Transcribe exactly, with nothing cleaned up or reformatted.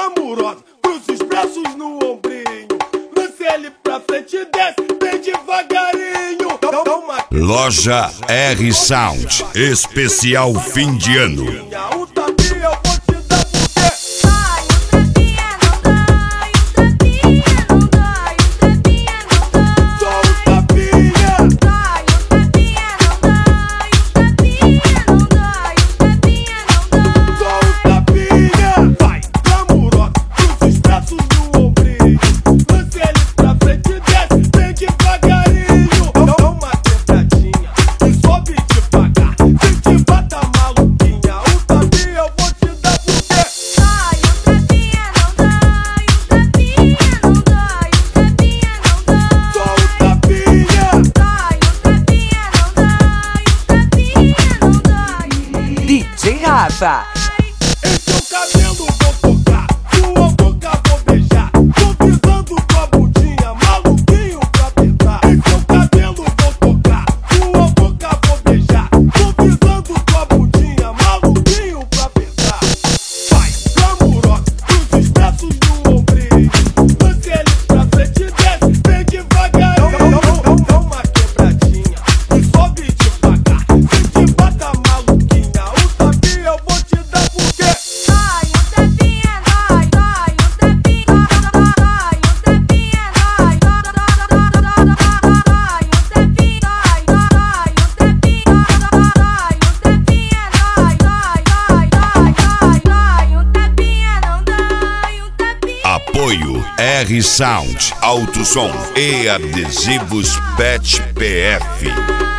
glamurosa, cruza os braços no ombrinho, lance ele pra frente e desce bem devagarinho. Dá, dá uma... Loja R Sound, especial fim de ano. Um tapinha eu vou te dar porque... Ai, um tapinha não dói, um tapinha não dói, um tapinha não dói. Só um tapinha. Dói, um tapinha não dói, um tapinha não dói, um tapinha não dói. Só um tapinha. Vai, glamurosa, cruza os braços no ombrinho, lance ele pra frente e desce bem devagarinho. Dá uma quebradinha e sobe devagar, sem te bata maluquinha. Um tapinha eu vou te dar porque... Dói, um tapinha não dói, um tapinha não dói, um tapinha não dói. Só um tapinha. Dói, um tapinha não dói, um tapinha não dói. D J Rafa. Esse é o cabelo vou tocar, sua boca vou beijar, tô pisando tua bundinha, maluquinho pra apertar. Esse é o cabelo vou tocar, sua boca vou beijar, tô pisando tua bundinha, maluquinho pra apertar. Vai, glamurosa, cruza os braços no ombrinho, lance ele pra frente e desce bem devagarinho. Dá uma quebradinha e sobe devagar, sem te bata maluquinha. Um tapinha eu vou te dar porque... Dói, um tapinha dói, dói, um tapinha dói, um tapinha dói, dói, um tapinha dói, dói, um tapinha dói, dói, um tapinha dói, dói, dói, dói, dói, dói, um tapinha não dói, um tapinha. Apoio R Sound, Alto Som e Adesivos Pet P F.